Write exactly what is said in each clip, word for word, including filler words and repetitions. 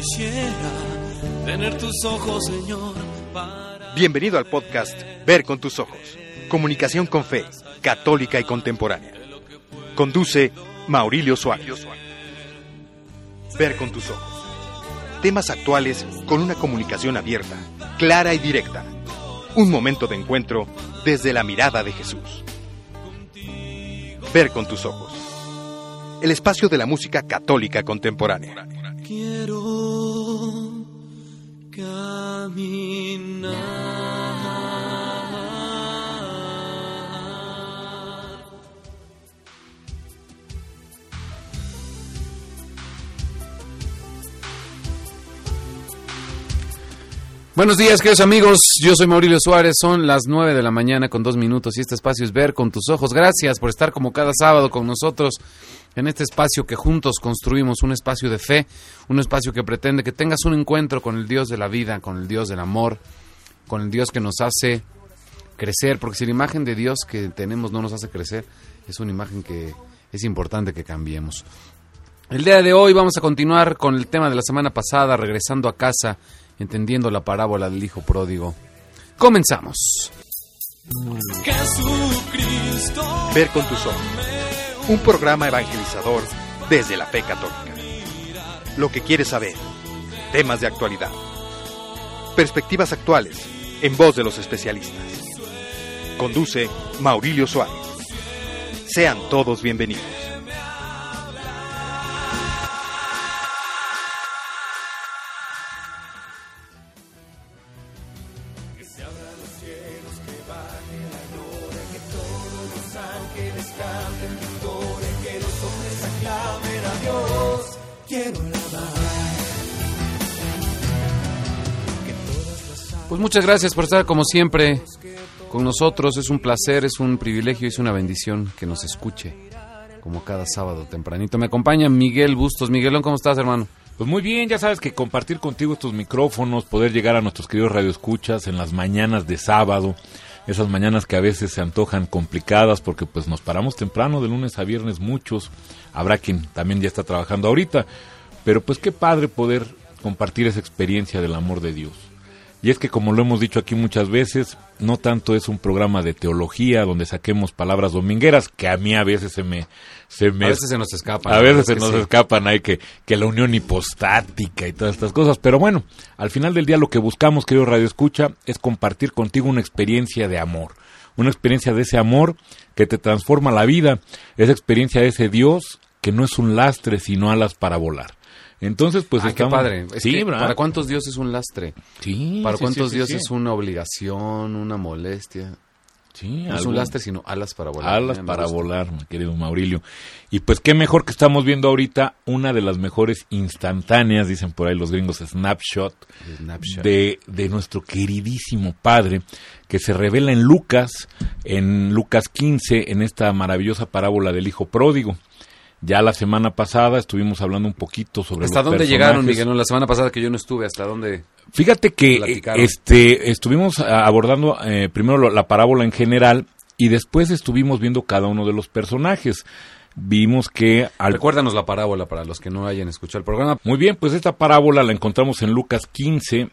quisiera tener tus ojos, Señor, para... Bienvenido al podcast Ver con tus ojos. Comunicación con fe, católica y contemporánea. Conduce Maurilio Suárez. Ver con tus ojos. Temas actuales con una comunicación abierta, clara y directa. Un momento de encuentro desde la mirada de Jesús. Ver con tus ojos. El espacio de la música católica contemporánea. Quiero caminar. Buenos días, queridos amigos, yo soy Maurilio Suárez, son las nueve de la mañana con dos minutos y este espacio es Ver con tus ojos. Gracias por estar como cada sábado con nosotros en este espacio que juntos construimos, un espacio de fe, un espacio que pretende que tengas un encuentro con el Dios de la vida, con el Dios del amor, con el Dios que nos hace crecer, porque si la imagen de Dios que tenemos no nos hace crecer, es una imagen que es importante que cambiemos. El día de hoy vamos a continuar con el tema de la semana pasada, regresando a casa, entendiendo la parábola del hijo pródigo. Comenzamos. Jesucristo. Ver con tus ojos. Un programa evangelizador desde la fe católica. Lo que quieres saber. Temas de actualidad. Perspectivas actuales en voz de los especialistas. Conduce Maurilio Suárez. Sean todos bienvenidos. Pues muchas gracias por estar como siempre con nosotros, es un placer, es un privilegio y es una bendición que nos escuche como cada sábado tempranito. Me acompaña Miguel Bustos. Miguelón, ¿cómo estás, hermano? Pues muy bien, ya sabes que compartir contigo estos micrófonos, poder llegar a nuestros queridos radioescuchas en las mañanas de sábado, esas mañanas que a veces se antojan complicadas porque pues nos paramos temprano de lunes a viernes muchos, habrá quien también ya está trabajando ahorita, pero pues qué padre poder compartir esa experiencia del amor de Dios. Y es que como lo hemos dicho aquí muchas veces, no tanto es un programa de teología donde saquemos palabras domingueras, que a mí a veces se me... Se me a veces se nos escapan. A veces se que nos sí. escapan, hay que, que la unión hipostática y todas estas cosas. Pero bueno, al final del día lo que buscamos, querido Radio Escucha, es compartir contigo una experiencia de amor. Una experiencia de ese amor que te transforma la vida. Esa experiencia de ese Dios que no es un lastre, sino alas para volar. Entonces, pues Ay, estamos... qué padre. Es sí, que ¿verdad? ¿Para cuántos Dios es un lastre? Sí. ¿Para sí, cuántos sí, Dios sí, es sí. una obligación, una molestia? Sí, No es algo... un lastre, sino alas para volar. Alas Me para gusta. volar, mi querido Maurilio. Y pues qué mejor que estamos viendo ahorita una de las mejores instantáneas, dicen por ahí los gringos, snapshot, Snapshot. de, de nuestro queridísimo Padre, que se revela en Lucas, en Lucas quince, en esta maravillosa parábola del hijo pródigo. Ya la semana pasada estuvimos hablando un poquito sobre ¿Hasta los dónde personajes. llegaron, Miguel? No, la semana pasada que yo no estuve, ¿hasta dónde? Fíjate que platicaron? este estuvimos abordando eh, primero lo, la parábola en general y después estuvimos viendo cada uno de los personajes. Vimos que... Al... Recuérdanos la parábola para los que no hayan escuchado el programa. Muy bien, pues esta parábola la encontramos en Lucas quince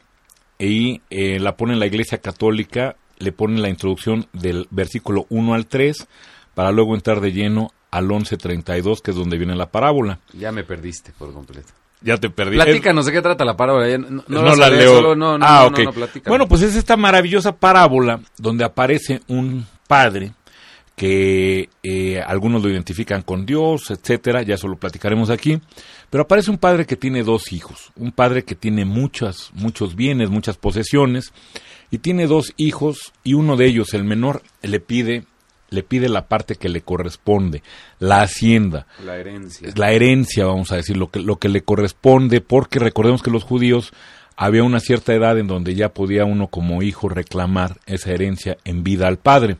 y eh, la pone en la Iglesia Católica, le ponen la introducción del versículo uno al tres para luego entrar de lleno al once treinta y dos, que es donde viene la parábola. Ya me perdiste por completo. Ya te perdí. Platícanos, ¿de qué trata la parábola? Ya No, no, no la, la sabía, leo. Solo, no, no, ah, no, ok. no, no, platícanos. Bueno, pues es esta maravillosa parábola donde aparece un padre que eh, algunos lo identifican con Dios, etcétera, ya eso lo platicaremos aquí, pero aparece un padre que tiene dos hijos, un padre que tiene muchas, muchos bienes, muchas posesiones, y tiene dos hijos, y uno de ellos, el menor, le pide le pide la parte que le corresponde, la hacienda. La herencia. La herencia, vamos a decir, lo que, lo que le corresponde, porque recordemos que los judíos había una cierta edad en donde ya podía uno como hijo reclamar esa herencia en vida al padre.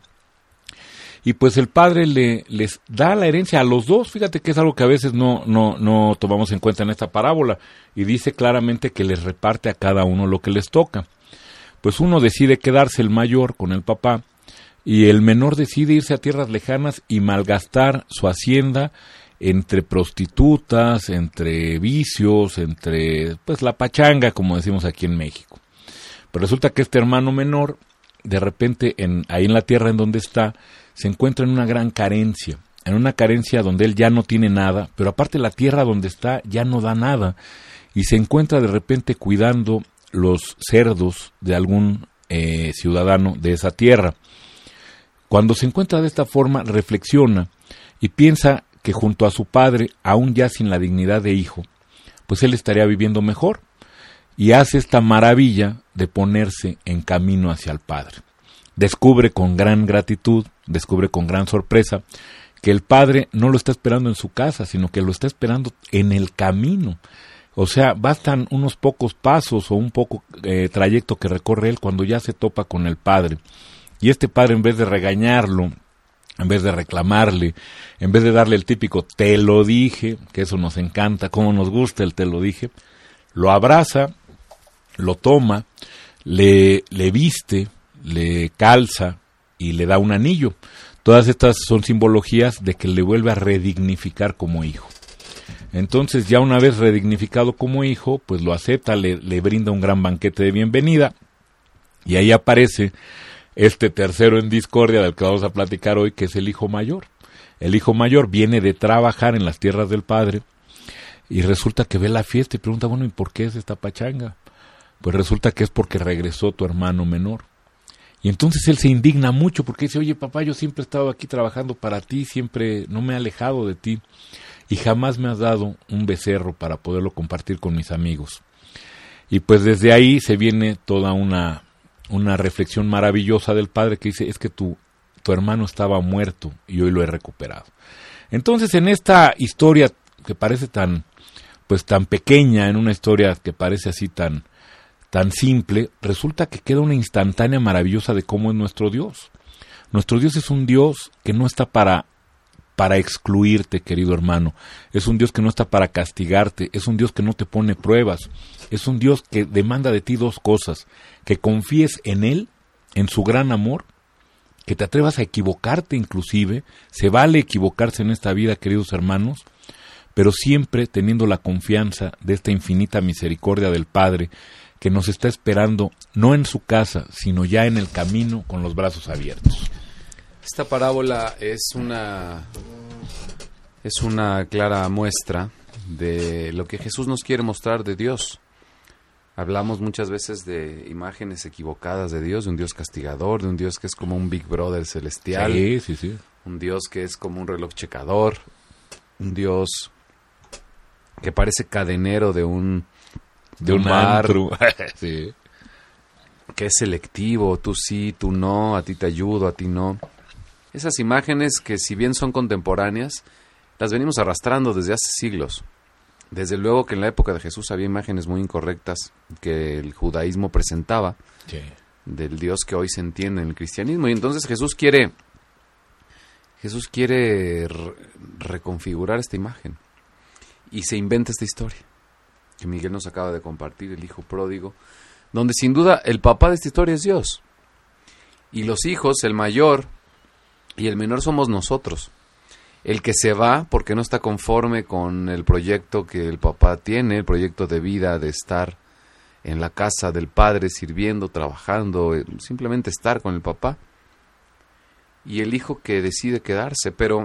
Y pues el padre le les da la herencia a los dos, fíjate que es algo que a veces no, no, no tomamos en cuenta en esta parábola, y dice claramente que les reparte a cada uno lo que les toca. Pues uno decide quedarse el mayor con el papá, y el menor decide irse a tierras lejanas y malgastar su hacienda entre prostitutas, entre vicios, entre pues la pachanga, como decimos aquí en México. Pero resulta que este hermano menor, de repente, en, ahí en la tierra en donde está, se encuentra en una gran carencia, en una carencia donde él ya no tiene nada, pero aparte la tierra donde está ya no da nada, y se encuentra de repente cuidando los cerdos de algún eh, ciudadano de esa tierra. Cuando se encuentra de esta forma, reflexiona y piensa que junto a su padre, aún ya sin la dignidad de hijo, pues él estaría viviendo mejor, y hace esta maravilla de ponerse en camino hacia el Padre. Descubre con gran gratitud, descubre con gran sorpresa, que el Padre no lo está esperando en su casa, sino que lo está esperando en el camino. O sea, bastan unos pocos pasos o un poco eh, trayecto que recorre él cuando ya se topa con el Padre. Y este Padre, en vez de regañarlo, en vez de reclamarle, en vez de darle el típico te lo dije, que eso nos encanta, cómo nos gusta el te lo dije, lo abraza, lo toma, le, le viste, le calza y le da un anillo. Todas estas son simbologías de que le vuelve a redignificar como hijo. Entonces, ya una vez redignificado como hijo, pues lo acepta, le, le brinda un gran banquete de bienvenida, y ahí aparece este tercero en discordia del que vamos a platicar hoy, que es el hijo mayor. El hijo mayor viene de trabajar en las tierras del padre y resulta que ve la fiesta y pregunta, bueno, ¿y por qué es esta pachanga? Pues resulta que es porque regresó tu hermano menor. Y entonces él se indigna mucho porque dice, oye papá, yo siempre he estado aquí trabajando para ti, siempre no me he alejado de ti y jamás me has dado un becerro para poderlo compartir con mis amigos. Y pues desde ahí se viene toda una... una reflexión maravillosa del padre que dice, es que tu, tu hermano estaba muerto y hoy lo he recuperado. Entonces, en esta historia que parece tan, pues tan pequeña, en una historia que parece así tan, tan simple, resulta que queda una instantánea maravillosa de cómo es nuestro Dios. Nuestro Dios es un Dios que no está para, para excluirte, querido hermano. Es un Dios que no está para castigarte, es un Dios que no te pone pruebas. Es un Dios que demanda de ti dos cosas, que confíes en Él, en su gran amor, que te atrevas a equivocarte inclusive, se vale equivocarse en esta vida, queridos hermanos, pero siempre teniendo la confianza de esta infinita misericordia del Padre, que nos está esperando no en su casa, sino ya en el camino con los brazos abiertos. Esta parábola es una, es una clara muestra de lo que Jesús nos quiere mostrar de Dios. Hablamos muchas veces de imágenes equivocadas de Dios, de un Dios castigador, de un Dios que es como un Big Brother celestial, sí, sí, sí. Un Dios que es como un reloj checador, un Dios que parece cadenero de un, de de un, un bar, sí. que es selectivo, tú sí, tú no, a ti te ayudo, a ti no. Esas imágenes que si bien son contemporáneas, las venimos arrastrando desde hace siglos. Desde luego que en la época de Jesús había imágenes muy incorrectas que el judaísmo presentaba, sí, del Dios que hoy se entiende en el cristianismo. Y entonces Jesús quiere, Jesús quiere re- reconfigurar esta imagen. Y se inventa esta historia que Miguel nos acaba de compartir, el hijo pródigo, donde sin duda el papá de esta historia es Dios. Y los hijos, el mayor y el menor, somos nosotros. El que se va porque no está conforme con el proyecto que el papá tiene, el proyecto de vida, de estar en la casa del padre, sirviendo, trabajando, simplemente estar con el papá. Y el hijo que decide quedarse, pero,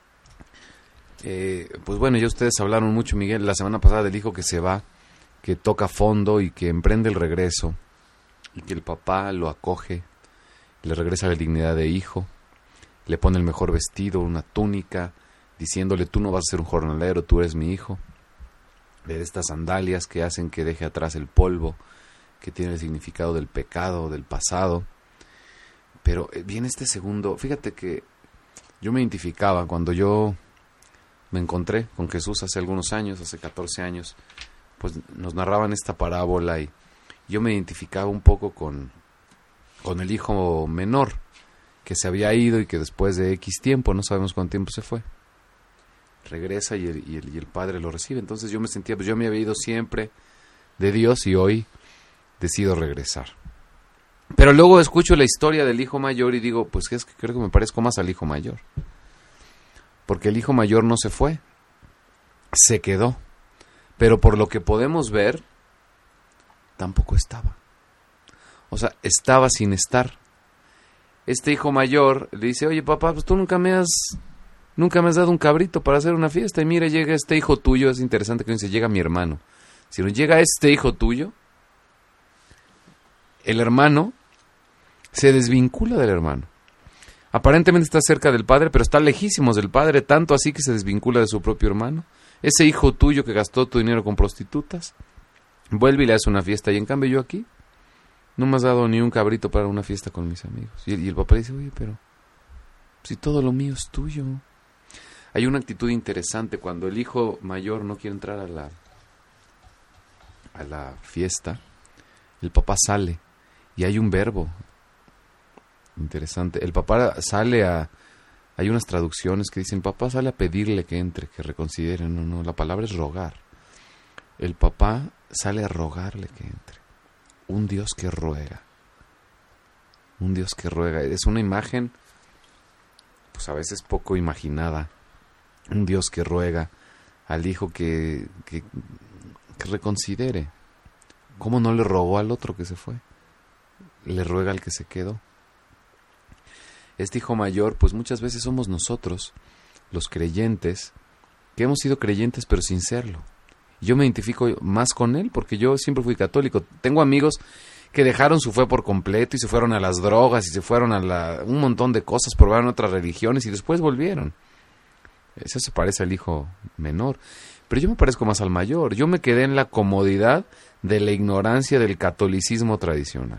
eh, pues bueno, ya ustedes hablaron mucho, Miguel, la semana pasada del hijo que se va, que toca fondo y que emprende el regreso, y que el papá lo acoge, le regresa la dignidad de hijo, le pone el mejor vestido, una túnica, diciéndole, tú no vas a ser un jornalero, tú eres mi hijo. De estas sandalias que hacen que deje atrás el polvo, que tiene el significado del pecado, del pasado. Pero viene este segundo, fíjate que yo me identificaba cuando yo me encontré con Jesús hace algunos años, hace catorce años, pues nos narraban esta parábola y yo me identificaba un poco con, con el hijo menor, que se había ido y que después de X tiempo, no sabemos cuánto tiempo se fue, regresa y el, y el, y el padre lo recibe. Entonces yo me sentía, pues yo me había ido siempre de Dios y hoy decido regresar. Pero luego escucho la historia del hijo mayor y digo, pues es que creo que me parezco más al hijo mayor. Porque el hijo mayor no se fue, se quedó. Pero por lo que podemos ver, tampoco estaba. O sea, estaba sin estar. Este hijo mayor le dice, oye papá, pues tú nunca me has, nunca me has dado un cabrito para hacer una fiesta. Y mira, llega este hijo tuyo, es interesante que dice, llega mi hermano. Si no llega este hijo tuyo, el hermano se desvincula del hermano. Aparentemente está cerca del padre, pero está lejísimos del padre, tanto así que se desvincula de su propio hermano. Ese hijo tuyo que gastó tu dinero con prostitutas, vuelve y le hace una fiesta. Y en cambio yo aquí, no me has dado ni un cabrito para una fiesta con mis amigos. Y el, y el papá dice, oye, pero si todo lo mío es tuyo. Hay una actitud interesante cuando el hijo mayor no quiere entrar a la, a la fiesta. El papá sale y hay un verbo interesante. El papá sale a... Hay unas traducciones que dicen, papá sale a pedirle que entre, que reconsidere. No, no, la palabra es rogar. El papá sale a rogarle que entre. Un Dios que ruega. Un Dios que ruega. Es una imagen, pues a veces poco imaginada. Un Dios que ruega al hijo que, que, que reconsidere. ¿Cómo no le rogó al otro que se fue? Le ruega al que se quedó. Este hijo mayor, pues muchas veces somos nosotros, los creyentes, que hemos sido creyentes pero sin serlo. Yo me identifico más con él porque yo siempre fui católico. Tengo amigos que dejaron su fe por completo y se fueron a las drogas y se fueron a la, un montón de cosas, probaron otras religiones y después volvieron. Eso se parece al hijo menor. Pero yo me parezco más al mayor. Yo me quedé en la comodidad de la ignorancia del catolicismo tradicional.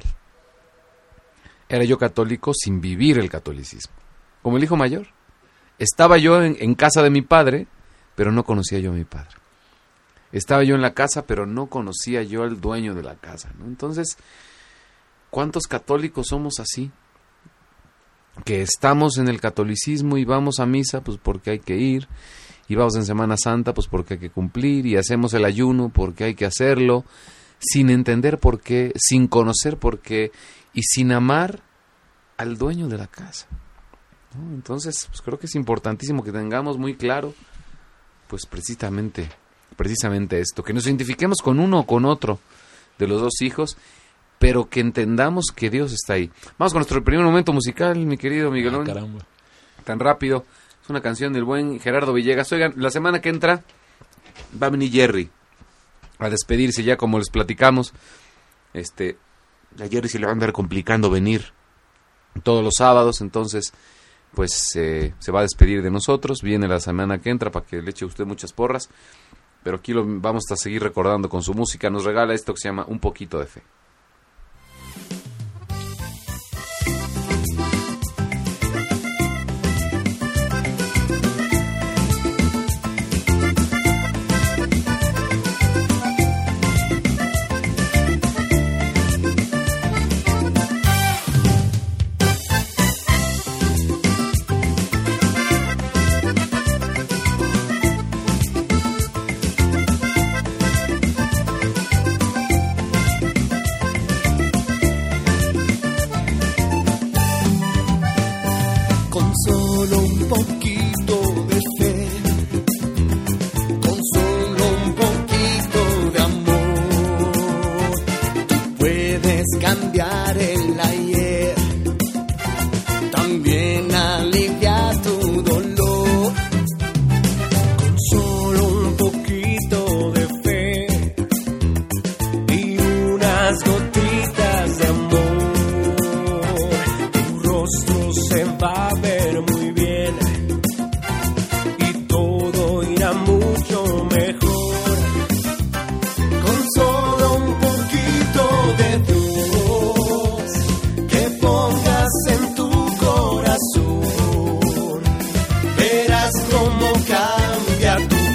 Era yo católico sin vivir el catolicismo. Como el hijo mayor. Estaba yo en, en casa de mi padre, pero no conocía yo a mi padre. Estaba yo en la casa, pero no conocía yo al dueño de la casa, ¿no? Entonces, ¿cuántos católicos somos así? Que estamos en el catolicismo y vamos a misa, pues porque hay que ir. Y vamos en Semana Santa, pues porque hay que cumplir. Y hacemos el ayuno porque hay que hacerlo. Sin entender por qué, sin conocer por qué. Y sin amar al dueño de la casa, ¿no? Entonces, pues creo que es importantísimo que tengamos muy claro, pues precisamente, precisamente esto, que nos identifiquemos con uno o con otro de los dos hijos, pero que entendamos que Dios está ahí. Vamos con nuestro primer momento musical, mi querido Miguelón. Ah, caramba. Tan rápido. Es una canción del buen Gerardo Villegas. Oigan, la semana que entra va a venir Jerry a despedirse ya, como les platicamos. Este... A Jerry se le va a andar complicando venir todos los sábados, entonces pues eh, se va a despedir de nosotros. Viene la semana que entra para que le eche usted muchas porras, pero aquí lo vamos a seguir recordando con su música. Nos regala esto que se llama Un Poquito de Fe.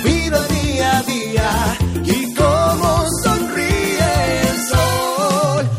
Y cómo sonríe el sol.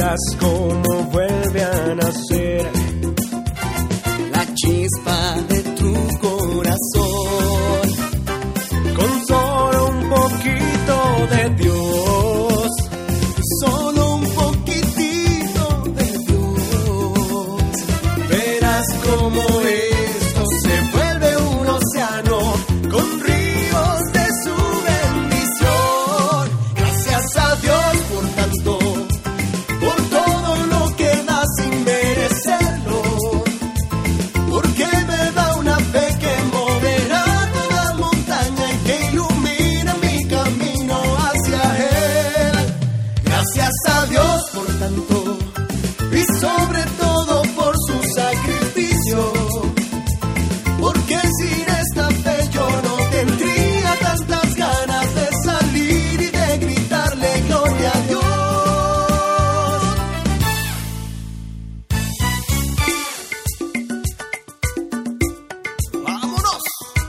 verás cómo vuelve a nacer la chispa de tu corazón. Con solo un poquito de Dios, solo un poquitito de Dios, verás cómo esto se vuelve un océano con ríos de su bendición. Gracias a Dios por tanto, por todo lo que da sin merecerlo, porque me da una fe que moverá toda montaña y que ilumina mi camino hacia Él. Gracias a Dios por tanto, y sobre todo por su sacrificio, porque sin esta fe yo no tendría tantas ganas de salir y de gritarle gloria a Dios. ¡Vámonos!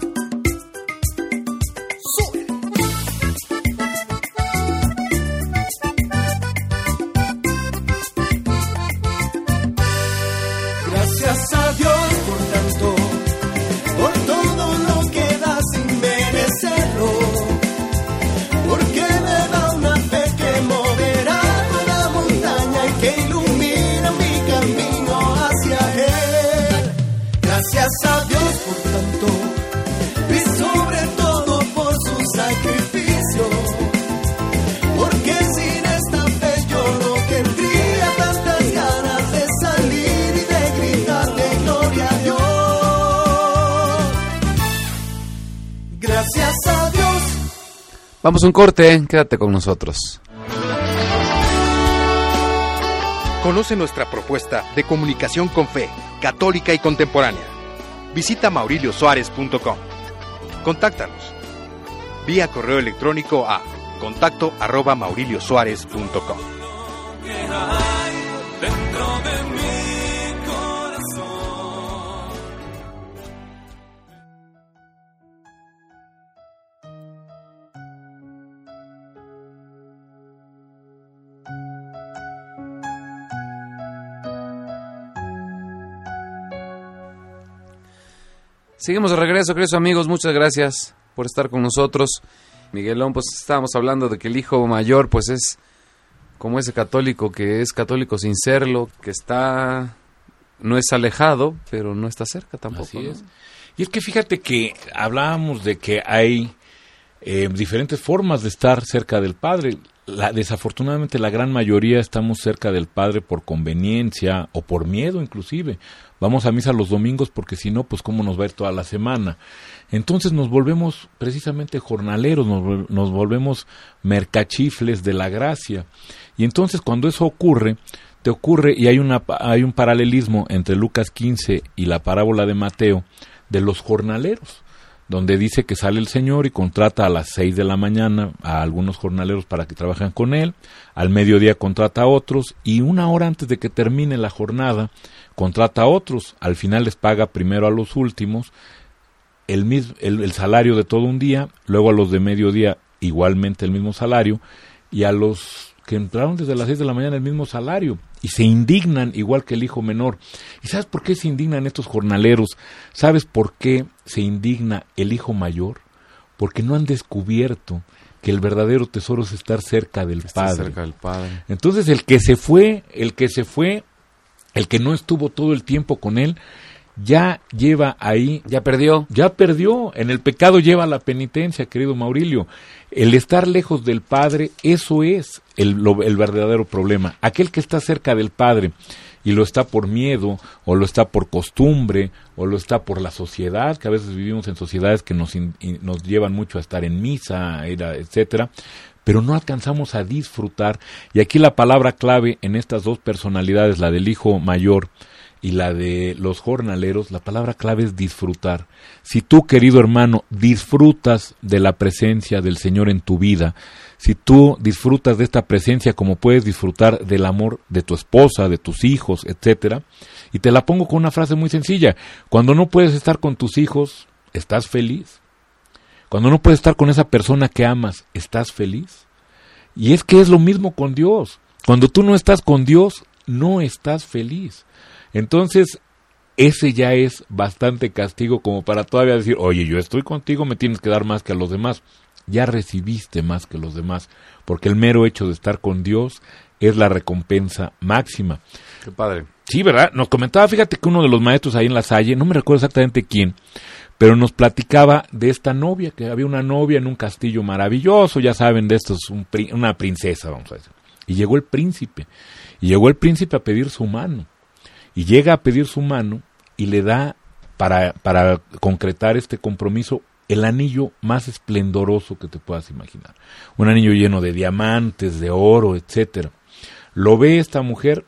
¡Sube! Gracias a Dios por tanto, Por todo lo que da sin merecerlo, porque me da una fe que moverá toda montaña y que ilumina mi camino hacia Él. Gracias a Dios por tanto, y sobre todo por su sacrificio, porque sin esta fe yo no tendría tantas ganas de salir y de gritarle gloria a Dios. Gracias a Dios. Vamos a un corte, quédate con nosotros. Conoce nuestra propuesta de comunicación con fe, católica y contemporánea. Visita maurilio suárez punto com. Contáctanos vía correo electrónico a contacto arroba maurilio suárez punto com. que hay dentro de mi corazón. Seguimos de regreso, queridos amigos, muchas gracias por estar con nosotros. Miguelón, pues estábamos hablando de que el hijo mayor pues es como ese católico que es católico sin serlo, que está, no es alejado, pero no está cerca tampoco. Así ¿no? es. Y es que fíjate que hablábamos de que hay eh, diferentes formas de estar cerca del Padre. La, desafortunadamente la gran mayoría estamos cerca del Padre por conveniencia o por miedo inclusive. Vamos a misa los domingos porque si no, pues cómo nos va a ir toda la semana. Entonces nos volvemos precisamente jornaleros, nos, nos volvemos mercachifles de la gracia. Y entonces cuando eso ocurre, te ocurre, y hay, una, hay un paralelismo entre Lucas quince y la parábola de Mateo, de los jornaleros, donde dice que sale el Señor y contrata a las seis de la mañana a algunos jornaleros para que trabajen con él, al mediodía contrata a otros, y una hora antes de que termine la jornada, contrata a otros, al final les paga primero a los últimos el, mis, el, el salario de todo un día, luego a los de mediodía igualmente el mismo salario, y a los que entraron desde las seis de la mañana el mismo salario, y se indignan igual que el hijo menor. ¿Y sabes por qué se indignan estos jornaleros? ¿Sabes por qué se indigna el hijo mayor? Porque no han descubierto que el verdadero tesoro es estar cerca del Está Padre. cerca del Padre. Entonces el que se fue, el que se fue, el que no estuvo todo el tiempo con él, ya lleva ahí, Ya perdió. ya perdió. En el pecado lleva la penitencia, querido Maurilio. El estar lejos del Padre, eso es el, lo, el verdadero problema. Aquel que está cerca del Padre y lo está por miedo, o lo está por costumbre, o lo está por la sociedad, que a veces vivimos en sociedades que nos, in, nos llevan mucho a estar en misa, etcétera, pero no alcanzamos a disfrutar. Y aquí la palabra clave en estas dos personalidades, la del hijo mayor y la de los jornaleros, la palabra clave es disfrutar. Si tú, querido hermano, disfrutas de la presencia del Señor en tu vida, si tú disfrutas de esta presencia como puedes disfrutar del amor de tu esposa, de tus hijos, etcétera, y te la pongo con una frase muy sencilla: cuando no puedes estar con tus hijos, ¿estás feliz? Cuando no puedes estar con esa persona que amas, ¿estás feliz? Y es que es lo mismo con Dios. Cuando tú no estás con Dios, no estás feliz. Entonces, ese ya es bastante castigo como para todavía decir, oye, yo estoy contigo, me tienes que dar más que a los demás. Ya recibiste más que los demás, porque el mero hecho de estar con Dios es la recompensa máxima. Qué padre. Sí, ¿verdad? Nos comentaba, fíjate que uno de los maestros ahí en La Salle, no me recuerdo exactamente quién, pero nos platicaba de esta novia, que había una novia en un castillo maravilloso, ya saben, de esto es un, una princesa, vamos a decir. Y llegó el príncipe, y llegó el príncipe a pedir su mano, y llega a pedir su mano, y le da, para, para concretar este compromiso, el anillo más esplendoroso que te puedas imaginar. Un anillo lleno de diamantes, de oro, etcétera. Lo ve esta mujer,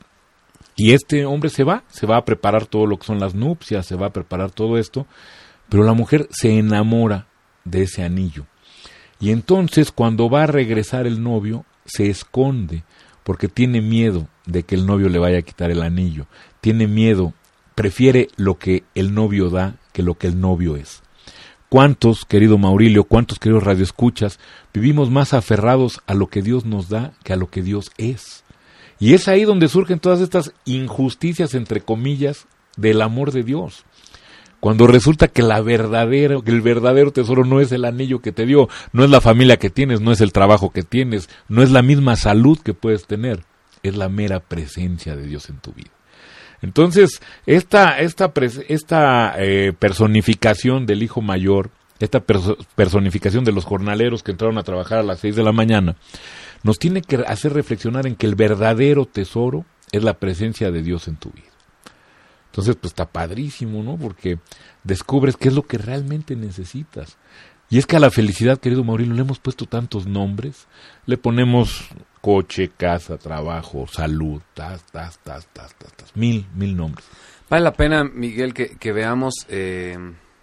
y este hombre se va, se va a preparar todo lo que son las nupcias, se va a preparar todo esto, pero la mujer se enamora de ese anillo. Y entonces cuando va a regresar el novio, se esconde, porque tiene miedo de que el novio le vaya a quitar el anillo. Tiene miedo, prefiere lo que el novio da que lo que el novio es. ¿Cuántos, querido Maurilio, cuántos, queridos radioescuchas, vivimos más aferrados a lo que Dios nos da que a lo que Dios es? Y es ahí donde surgen todas estas injusticias, entre comillas, del amor de Dios. Cuando resulta que la verdadera, que el verdadero tesoro no es el anillo que te dio, no es la familia que tienes, no es el trabajo que tienes, no es la misma salud que puedes tener, es la mera presencia de Dios en tu vida. Entonces, esta, esta, esta eh, personificación del hijo mayor, esta perso- personificación de los jornaleros que entraron a trabajar a las seis de la mañana, nos tiene que hacer reflexionar en que el verdadero tesoro es la presencia de Dios en tu vida. Entonces, pues está padrísimo, ¿no? Porque descubres qué es lo que realmente necesitas. Y es que a la felicidad, querido Maurilio, le hemos puesto tantos nombres. Le ponemos coche, casa, trabajo, salud, tas, tas, tas, tas, tas, tas, mil, mil nombres. Vale la pena, Miguel, que, que veamos eh,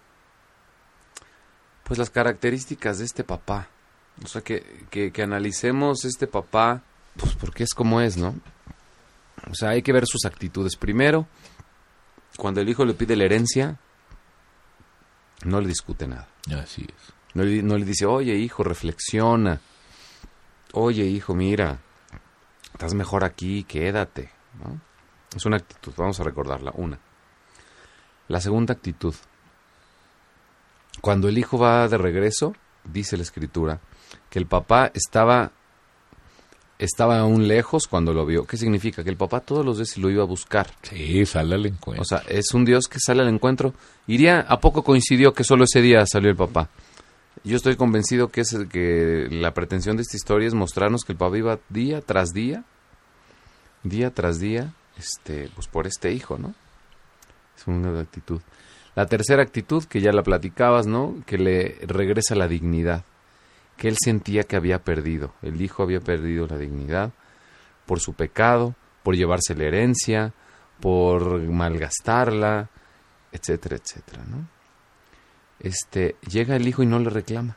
pues las características de este papá. O sea, que, que, que analicemos este papá, pues porque es como es, ¿no? O sea, hay que ver sus actitudes. Primero, cuando el hijo le pide la herencia, no le discute nada. Así es. No le, no le dice, oye, hijo, reflexiona. Oye, hijo, mira, estás mejor aquí, quédate, ¿no? Es una actitud, vamos a recordarla. Una. La segunda actitud. Cuando el hijo va de regreso, dice la Escritura, que el papá estaba, estaba aún lejos cuando lo vio. ¿Qué significa? Que el papá todos los días lo iba a buscar. Sí, sale al encuentro. O sea, es un Dios que sale al encuentro. Iría, ¿a poco coincidió que solo ese día salió el papá? Yo estoy convencido que, es el que la pretensión de esta historia es mostrarnos que el papá iba día tras día, día tras día, este, pues por este hijo, ¿no? Es una actitud. La tercera actitud, que ya la platicabas, ¿no? Que le regresa la dignidad, que él sentía que había perdido. El hijo había perdido la dignidad por su pecado, por llevarse la herencia, por malgastarla, etcétera, etcétera, ¿no? Este, llega el hijo y no le reclama.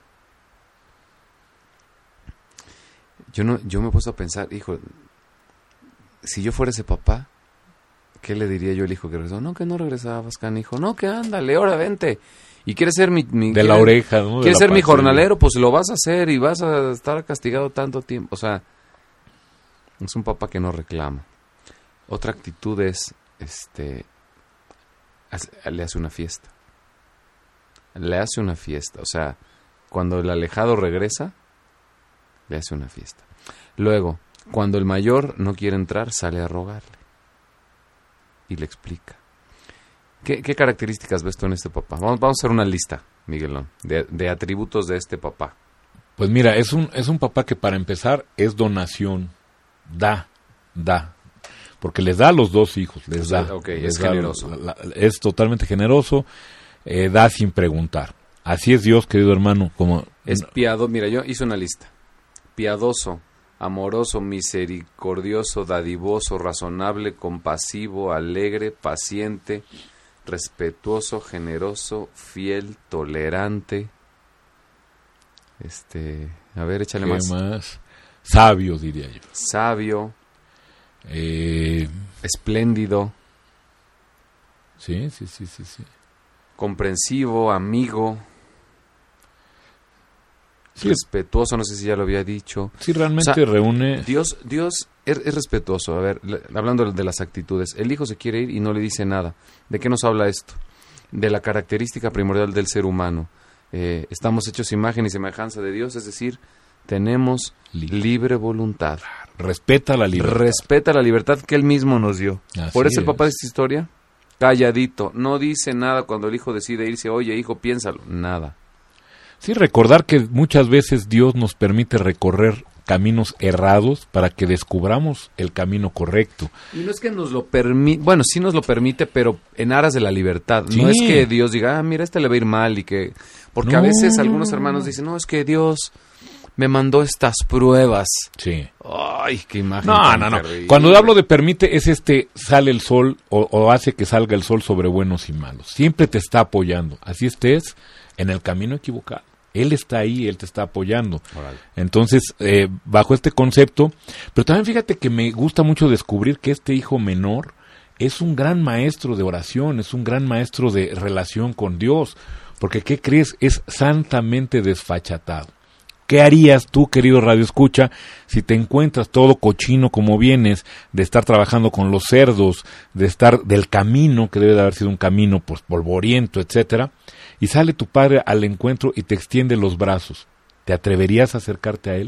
Yo no, yo me he puesto a pensar, hijo, si yo fuera ese papá, ¿qué le diría yo al hijo que regresó? No, que no regresabas, canijo. No, que ándale, ahora vente. Y quieres ser mi... mi de la oreja, ¿no? Quieres ser mi pancilla. jornalero, pues lo vas a hacer y vas a estar castigado tanto tiempo. O sea, es un papá que no reclama. Otra actitud es, este, hace, le hace una fiesta. Le hace una fiesta. O sea, cuando el alejado regresa, le hace una fiesta. Luego, cuando el mayor no quiere entrar, sale a rogarle. Y le explica. ¿Qué, qué características ves tú en este papá? Vamos, vamos a hacer una lista, Miguelón, de, de atributos de este papá. Pues mira, es un, es un papá que para empezar es donación. Da, da. Porque les da a los dos hijos, les O sea, da. ok, les es da, generoso. la- la- es totalmente generoso, eh, da sin preguntar. Así es Dios, querido hermano. Como Es piadoso, mira, yo hice una lista. Piadoso, amoroso, misericordioso, dadivoso, razonable, compasivo, alegre, paciente, respetuoso, generoso, fiel, tolerante. Este, a ver, échale ¿qué más. más? Sabio, diría yo. Sabio, Eh, espléndido, sí, sí, sí, sí, sí. comprensivo, amigo, Sí, respetuoso, no sé si ya lo había dicho. sí, realmente O sea, reúne... Dios, Dios es, es respetuoso. A ver, le, hablando de las actitudes, el hijo se quiere ir y no le dice nada. ¿De qué nos habla esto? De la característica primordial del ser humano. Eh, estamos hechos imagen y semejanza de Dios, es decir, tenemos libre, libre voluntad. Respeta la libertad. Respeta la libertad que Él mismo nos dio. Así Por eso es. el papá de esta historia, calladito, no dice nada cuando el hijo decide irse. Oye, hijo, piénsalo. Nada. Sí, recordar que muchas veces Dios nos permite recorrer caminos errados para que descubramos el camino correcto. Y no es que nos lo permite, bueno, sí nos lo permite, pero en aras de la libertad. Sí. No es que Dios diga, ah, mira, este le va a ir mal y que... Porque No. a veces algunos hermanos dicen, no, es que Dios me mandó estas pruebas. Sí. Ay, qué imagen. No, tan no, no. terrible. Cuando hablo de permite es este, sale el sol o, o hace que salga el sol sobre buenos y malos. Siempre te está apoyando. Así estés en el camino equivocado. Él está ahí, Él te está apoyando. Órale. Entonces, eh, bajo este concepto, pero también fíjate que me gusta mucho descubrir que este hijo menor es un gran maestro de oración, es un gran maestro de relación con Dios, porque ¿qué crees? Es santamente desfachatado. ¿Qué harías tú, querido Radio Escucha, si te encuentras todo cochino como vienes, de estar trabajando con los cerdos, de estar del camino, que debe de haber sido un camino pues polvoriento, etcétera, y sale tu padre al encuentro y te extiende los brazos? ¿Te atreverías a acercarte a él?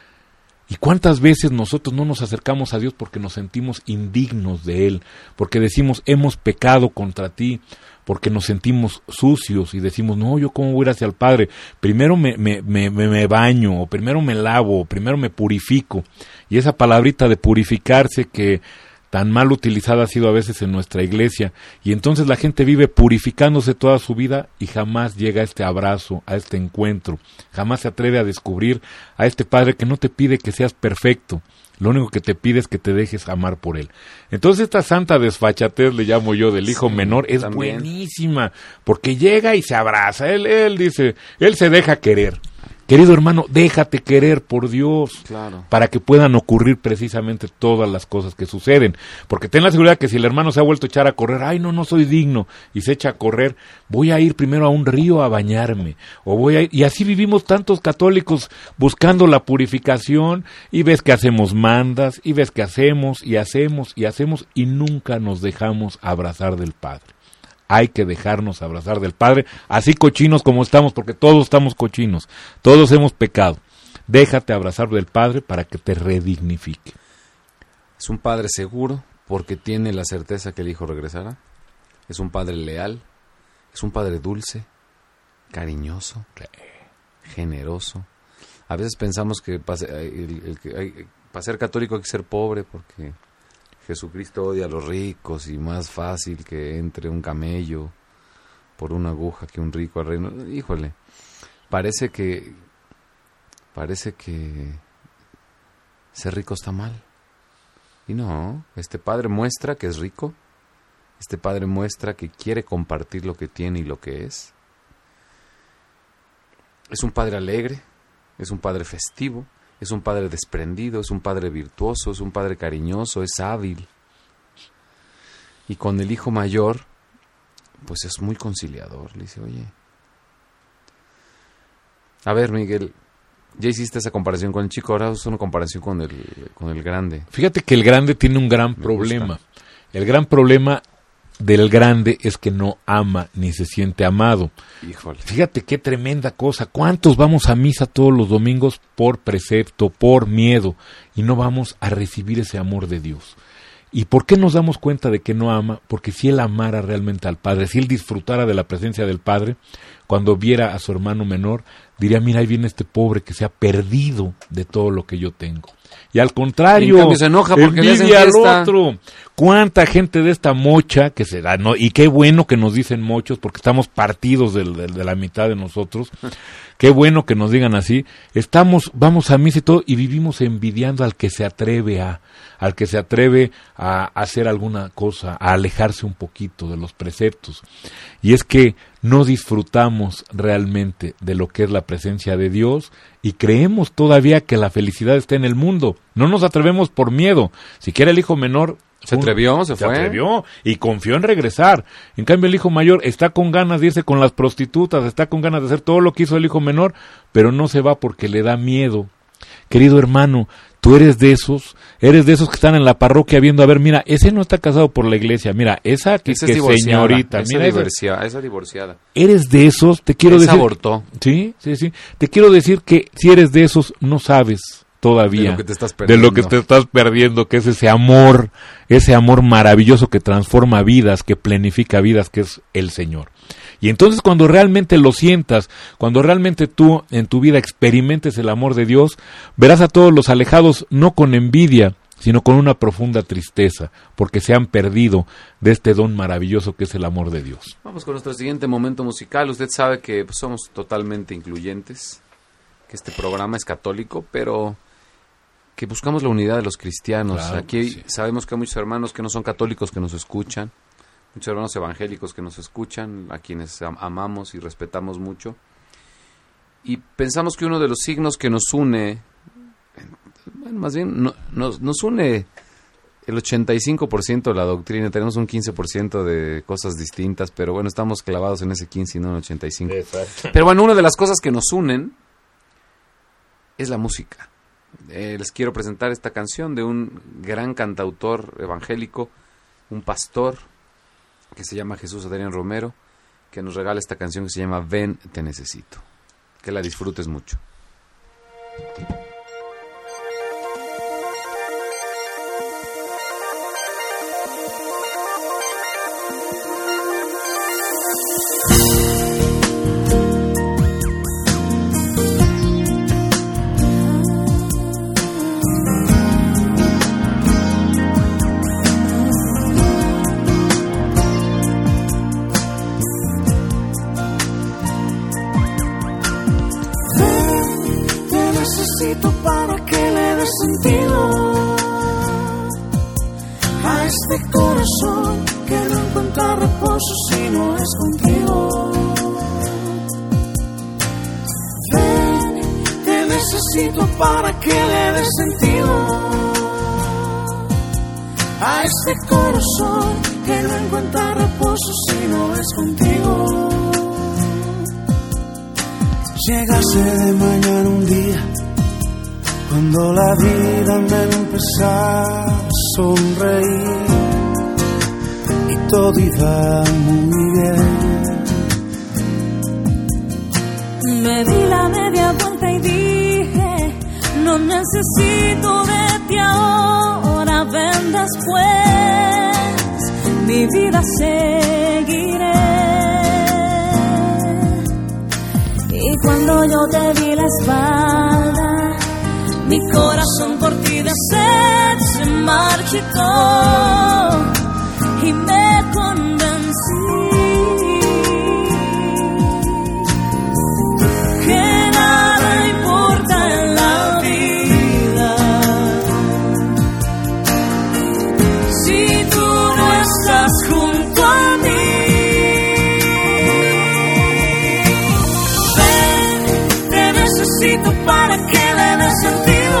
¿Y cuántas veces nosotros no nos acercamos a Dios porque nos sentimos indignos de Él? Porque decimos, hemos pecado contra ti, porque nos sentimos sucios y decimos, no, yo cómo voy a ir hacia el Padre, primero me, me, me, me baño, o primero me lavo, o primero me purifico. Y esa palabrita de purificarse que tan mal utilizada ha sido a veces en nuestra iglesia, y entonces la gente vive purificándose toda su vida y jamás llega a este abrazo, a este encuentro, jamás se atreve a descubrir a este Padre que no te pide que seas perfecto, lo único que te pide es que te dejes amar por Él. Entonces esta santa desfachatez, le llamo yo, del hijo Sí, menor, es también. buenísima, porque llega y se abraza, él, él dice, él se deja querer. Querido hermano, déjate querer por Dios, Claro. para que puedan ocurrir precisamente todas las cosas que suceden. Porque ten la seguridad que si el hermano se ha vuelto a echar a correr, ay, no, no soy digno, y se echa a correr, voy a ir primero a un río a bañarme, o voy a ir, y así vivimos tantos católicos buscando la purificación, y ves que hacemos mandas, y ves que hacemos, y hacemos, y hacemos, y nunca nos dejamos abrazar del Padre. Hay que dejarnos abrazar del Padre, así cochinos como estamos, porque todos estamos cochinos, todos hemos pecado. Déjate abrazar del Padre para que te redignifique. Es un padre seguro porque tiene la certeza que el hijo regresará. Es un padre leal. Es un padre dulce, cariñoso, generoso. A veces pensamos que para ser, el, el, que hay, para ser católico hay que ser pobre porque Jesucristo odia a los ricos y más fácil que entre un camello por una aguja que un rico al reino. Híjole, parece que parece que ser rico está mal. Y no, este padre muestra que es rico. Este padre muestra que quiere compartir lo que tiene y lo que es. Es un padre alegre, es un padre festivo. Es un padre desprendido, es un padre virtuoso, es un padre cariñoso, es hábil. Y con el hijo mayor, pues es muy conciliador. Le dice, oye, a ver, Miguel, ya hiciste esa comparación con el chico, ahora es una comparación con el, con el grande. Fíjate que el grande tiene un gran Me problema. gusta. El gran problema del grande es que no ama ni se siente amado. Híjole. Fíjate qué tremenda cosa. ¿Cuántos vamos a misa todos los domingos por precepto, por miedo, y no vamos a recibir ese amor de Dios? ¿Y por qué nos damos cuenta de que no ama? Porque si él amara realmente al Padre, si él disfrutara de la presencia del Padre, cuando viera a su hermano menor, diría, mira, ahí viene este pobre que se ha perdido de todo lo que yo tengo. Y al contrario, En cambio se enoja porque le hacen envidia al fiesta. otro. ¿Cuánta gente de esta mocha que se da? ¿No? Y qué bueno que nos dicen mochos, porque estamos partidos del- del- de la mitad de nosotros. Qué bueno que nos digan así. Estamos, vamos a misa y todo, y vivimos envidiando al que se atreve a, al que se atreve a hacer alguna cosa, a alejarse un poquito de los preceptos. Y es que no disfrutamos realmente de lo que es la presencia de Dios y creemos todavía que la felicidad está en el mundo. No nos atrevemos por miedo. Si quiere el hijo menor, Se atrevió, se se fue. atrevió y confió en regresar. En cambio, el hijo mayor está con ganas de irse con las prostitutas, está con ganas de hacer todo lo que hizo el hijo menor, pero no se va porque le da miedo Querido hermano, tú eres de esos, eres de esos que están en la parroquia viendo, a ver, mira, ese no está casado por la iglesia, mira, esa que, Esa que es divorciada, señorita, esa mira, divorciada, esa divorciada. eres de esos, te quiero Esa decir. abortó. Sí, sí, sí. Te quiero decir que si eres de esos, no sabes todavía De lo que te estás de perdiendo. lo que te estás perdiendo, que es ese amor, ese amor maravilloso que transforma vidas, que planifica vidas, que es el Señor. Y entonces cuando realmente lo sientas, cuando realmente tú en tu vida experimentes el amor de Dios, verás a todos los alejados no con envidia, sino con una profunda tristeza, porque se han perdido de este don maravilloso que es el amor de Dios. Vamos con nuestro siguiente momento musical. Usted sabe que pues, somos totalmente incluyentes, que este programa es católico, pero que buscamos la unidad de los cristianos. Claro, Aquí sí. sabemos que hay muchos hermanos que no son católicos que nos escuchan, muchos hermanos evangélicos que nos escuchan, a quienes am- amamos y respetamos mucho. Y pensamos que uno de los signos que nos une, bueno, más bien no- nos, nos une el ochenta y cinco por ciento de la doctrina, tenemos un quince por ciento de cosas distintas, pero bueno, estamos clavados en ese quince y no en el ochenta y cinco por ciento. Pero bueno, una de las cosas que nos unen es la música. Eh, les quiero presentar esta canción de un gran cantautor evangélico, un pastor que se llama Jesús Adrián Romero, que nos regala esta canción que se llama Ven, te necesito. Que la disfrutes mucho. Te necesito para que le des sentido a este corazón que no encuentra reposo si no es contigo. Ven, te necesito para que le des sentido a este corazón que no encuentra reposo si no es contigo. Llegase de mañana un día cuando la vida me empezara a sonreír y todo iba muy bien. Me di la media vuelta y dije, no necesito de ti ahora, ven después, mi vida seguiré. Y cuando yo te di la espalda, mi corazón por ti de sed se marchitó y me convencí que nada importa en la vida si tú no estás junto a mí. Necesito para que le des sentido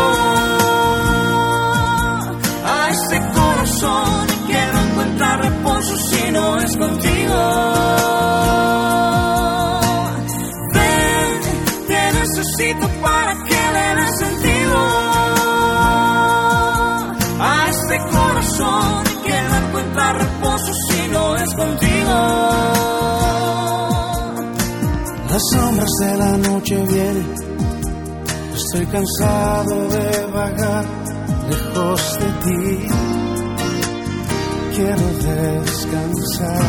a este corazón que no encuentra reposo si no es contigo. Ven, te necesito para que le des sentido a este corazón que no encuentra reposo si no es contigo. Las sombras de la noche vienen, estoy cansado de vagar lejos de ti, quiero descansar.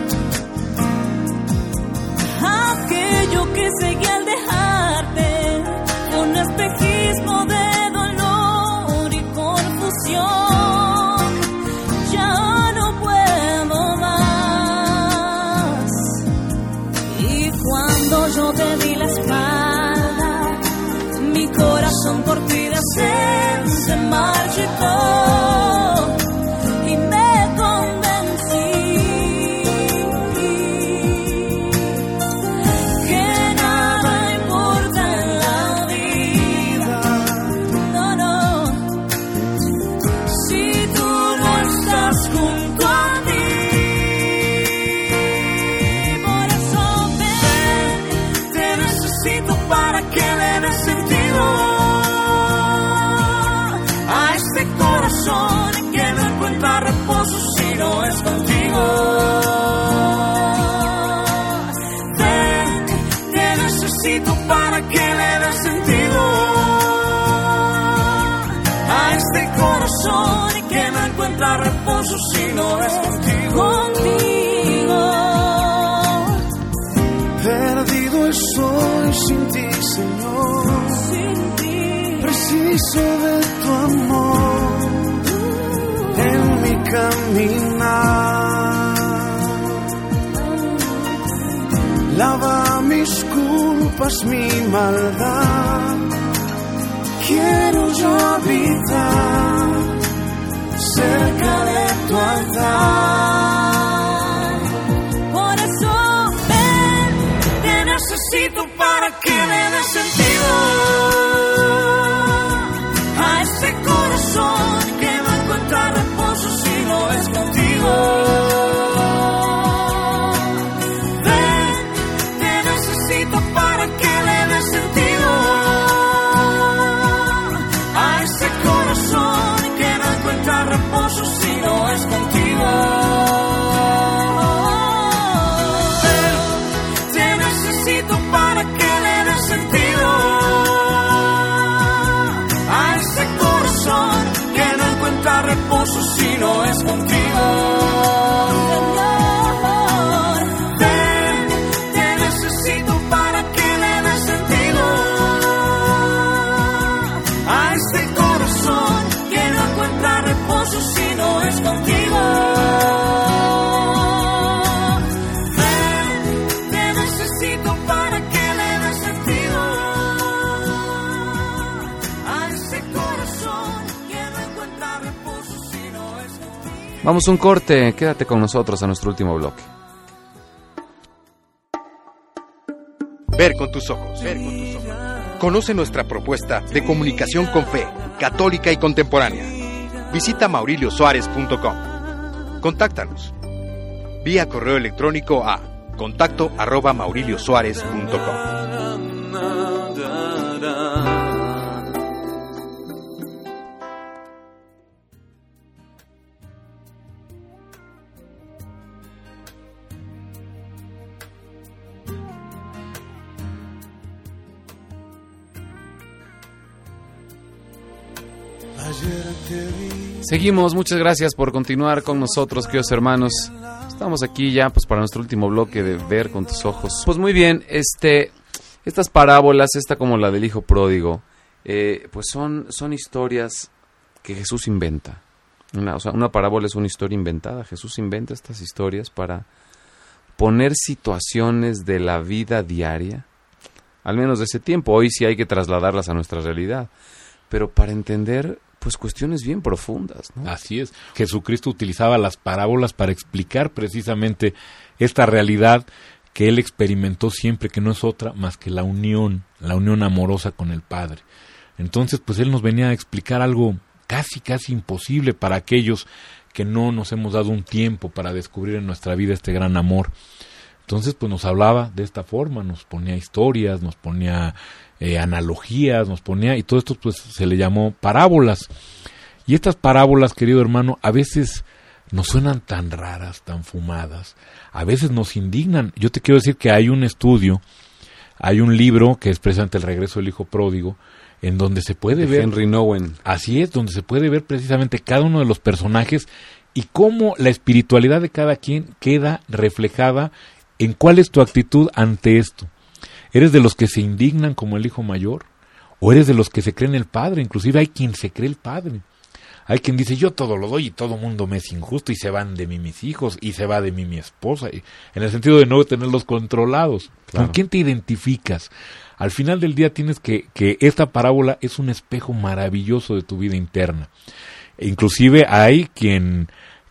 Aquello que seguí al dejarte, un espejismo de dolor y confusión, ya no puedo más. Y cuando yo te di la espalda, mi corazón por ti de sed se marchitó y me convencí que no encuentra reposo si no es contigo. Contigo. Perdido estoy sin ti, Señor. Sin ti. Preciso de tu amor uh, en mi caminar. Lava mis culpas, mi maldad. Quiero yo habitar cerca de tu altar. Por eso ven, te necesito para que le des sentido a este corazón que no encuentra reposo si no es contigo. Ven, te necesito para que le des sentido a este corazón que no encuentra reposo si no es contigo. Ven, te necesito para que le des sentido a este corazón que no encuentra reposo si no es contigo. Ven, te necesito para que le des sentido a este corazón que no encuentra reposo si no es contigo. Ven, te necesito para que le des sentido a este corazón que no encuentra reposo si no es contigo. Vamos a un corte, quédate con nosotros a nuestro último bloque. Ver con tus ojos. Ver con tus ojos. Conoce nuestra propuesta de comunicación con fe, católica y contemporánea. Visita maurilio suárez punto com. Contáctanos vía correo electrónico a contacto arroba maurilio suárez punto com. Seguimos, muchas gracias por continuar con nosotros, queridos hermanos. Estamos aquí ya pues para nuestro último bloque de Ver con tus ojos. Pues muy bien, este, estas parábolas, esta como la del hijo pródigo, eh, pues son, son historias que Jesús inventa. Una, o sea, una parábola es una historia inventada. Jesús inventa estas historias para poner situaciones de la vida diaria, al menos de ese tiempo. Hoy sí hay que trasladarlas a nuestra realidad, pero para entender pues cuestiones bien profundas, ¿no? Así es. Jesucristo utilizaba las parábolas para explicar precisamente esta realidad que él experimentó siempre, que no es otra más que la unión, la unión amorosa con el Padre. Entonces, pues él nos venía a explicar algo casi, casi imposible para aquellos que no nos hemos dado un tiempo para descubrir en nuestra vida este gran amor. Entonces, pues nos hablaba de esta forma, nos ponía historias, nos ponía eh, analogías, nos ponía, y todo esto pues se le llamó parábolas. Y estas parábolas, querido hermano, a veces nos suenan tan raras, tan fumadas, a veces nos indignan. Yo te quiero decir que hay un estudio, hay un libro que es precisamente El regreso del hijo pródigo, en donde se puede de ver... Henry Nouwen. Así es, donde se puede ver precisamente cada uno de los personajes y cómo la espiritualidad de cada quien queda reflejada en cuál es tu actitud ante esto. ¿Eres de los que se indignan como el hijo mayor? ¿O eres de los que se creen el padre? Inclusive hay quien se cree el padre. Hay quien dice, yo todo lo doy y todo mundo me es injusto y se van de mí mis hijos y se va de mí mi esposa. Y en el sentido de no tenerlos controlados. Claro. ¿Con quién te identificas? Al final del día tienes que, que esta parábola es un espejo maravilloso de tu vida interna. E inclusive hay quien,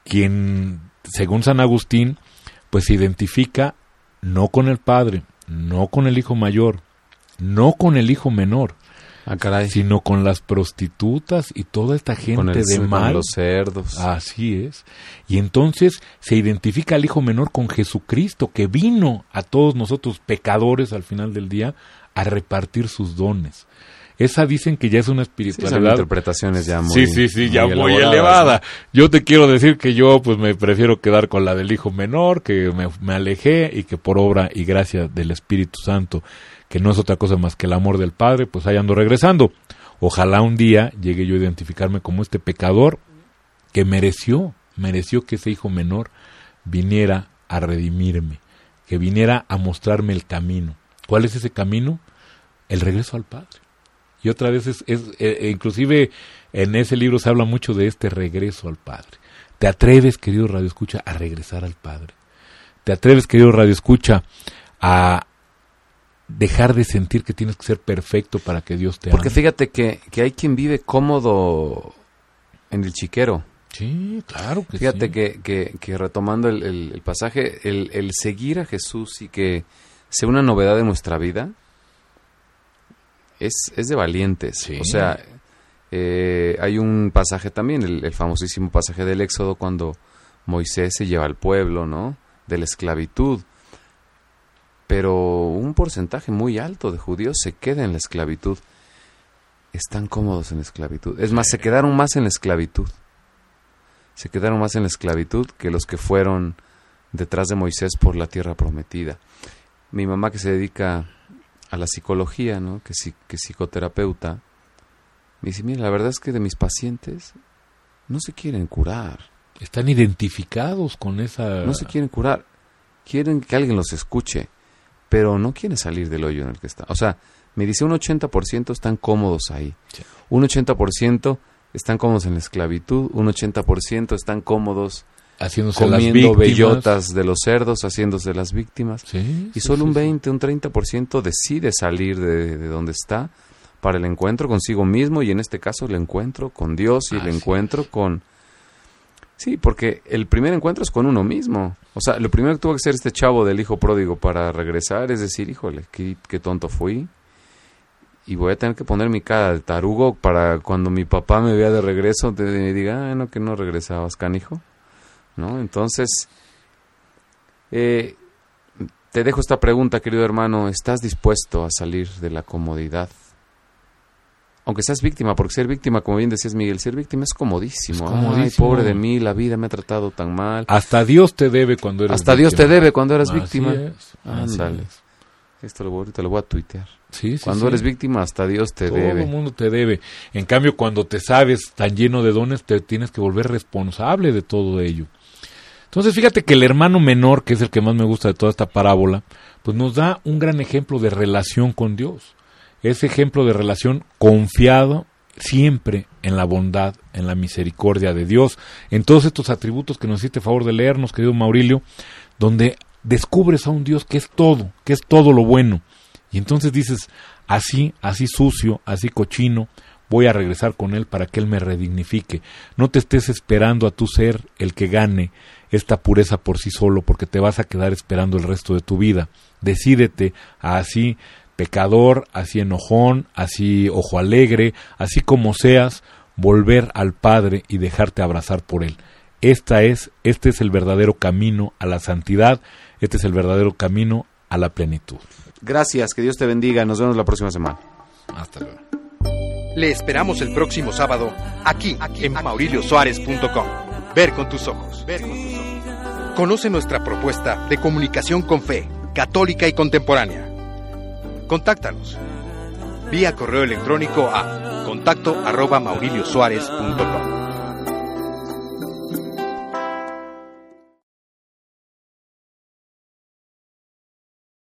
quien, según San Agustín, pues se identifica no con el padre, no con el hijo mayor, no con el hijo menor, ah, caray. sino con las prostitutas y toda esta gente con el, de mal. Con los cerdos. Así es. Y entonces se identifica al hijo menor con Jesucristo, que vino a todos nosotros pecadores al final del día a repartir sus dones. Esa dicen que ya es una espiritualidad. Sí, son interpretaciones ya muy, sí, sí, sí, ya muy, muy elevada. ¿No? Yo te quiero decir que yo pues me prefiero quedar con la del hijo menor, que me, me alejé y que por obra y gracia del Espíritu Santo, que no es otra cosa más que el amor del Padre, pues ahí ando regresando. Ojalá un día llegue yo a identificarme como este pecador que mereció, mereció que ese hijo menor viniera a redimirme, que viniera a mostrarme el camino. ¿Cuál es ese camino? El regreso al Padre. Y otra vez, es, es eh, inclusive en ese libro se habla mucho de este regreso al Padre. ¿Te atreves, querido radioescucha, a regresar al Padre? ¿Te atreves, querido radioescucha, a dejar de sentir que tienes que ser perfecto para que Dios te ame? Porque fíjate que, que hay quien vive cómodo en el chiquero. Sí, claro que Fíjate sí. que, que, que retomando el, el, el pasaje, el, el seguir a Jesús y que sea una novedad en nuestra vida, es, es de valientes. Sí. O sea, eh, hay un pasaje también, el, el famosísimo pasaje del Éxodo, cuando Moisés se lleva al pueblo, ¿no?, de la esclavitud. Pero un porcentaje muy alto de judíos se queda en la esclavitud. Están cómodos en la esclavitud. Es más, se quedaron más en la esclavitud. Se quedaron más en la esclavitud que los que fueron detrás de Moisés por la tierra prometida. Mi mamá, que se dedica a la psicología, ¿no?, que, que es psicoterapeuta, me dice, mira, la verdad es que de mis pacientes no se quieren curar. Están identificados con esa... No se quieren curar. Quieren que alguien los escuche, pero no quieren salir del hoyo en el que están. O sea, me dice un ochenta por ciento están cómodos ahí. Sí. Un ochenta por ciento están cómodos en la esclavitud, un ochenta por ciento están cómodos haciéndose comiendo las bellotas de los cerdos, haciéndose las víctimas. Sí, y sí, solo sí, un veinte, sí. un treinta por ciento decide salir de, de donde está para el encuentro consigo mismo, y en este caso el encuentro con Dios y Así el encuentro es. con... Sí, porque el primer encuentro es con uno mismo. O sea, lo primero que tuvo que hacer este chavo del hijo pródigo para regresar es decir, híjole, qué, qué tonto fui. Y voy a tener que poner mi cara de tarugo para cuando mi papá me vea de regreso, te, me diga, ah, no, que no regresabas, canijo. ¿No? Entonces, eh, te dejo esta pregunta, querido hermano. ¿Estás dispuesto a salir de la comodidad? Aunque seas víctima, porque ser víctima, como bien decías, Miguel, ser víctima es comodísimo. Es comodísimo. Ay, pobre de mí, la vida me ha tratado tan mal. Hasta Dios te debe cuando eres Hasta víctima. Dios te debe cuando eres Así víctima. es, así Ándale. es. Esto lo voy, ahorita lo voy a tuitear. Sí, sí, Cuando sí. eres víctima, hasta Dios te Todo debe. el mundo te debe. En cambio, cuando te sabes tan lleno de dones, te tienes que volver responsable de todo ello. Entonces, fíjate que el hermano menor, que es el que más me gusta de toda esta parábola, pues nos da un gran ejemplo de relación con Dios. Ese ejemplo de relación confiado siempre en la bondad, en la misericordia de Dios, en todos estos atributos que nos hiciste favor de leernos, querido Maurilio, donde descubres a un Dios que es todo, que es todo lo bueno. Y entonces dices, así, así sucio, así cochino, voy a regresar con Él para que Él me redignifique. No te estés esperando a tu ser el que gane esta pureza por sí solo, porque te vas a quedar esperando el resto de tu vida. Decídete a así pecador, así enojón, así ojo alegre, así como seas, volver al Padre y dejarte abrazar por Él. Esta es, este es el verdadero camino a la santidad, este es el verdadero camino a la plenitud. Gracias, que Dios te bendiga. Nos vemos la próxima semana. Hasta luego. Le esperamos el próximo sábado aquí, en maurilio suárez punto com. Ver con tus ojos. Ver con tus ojos. Conoce nuestra propuesta de comunicación con fe, católica y contemporánea. Contáctanos vía correo electrónico a contacto arroba maurilio suárez punto com.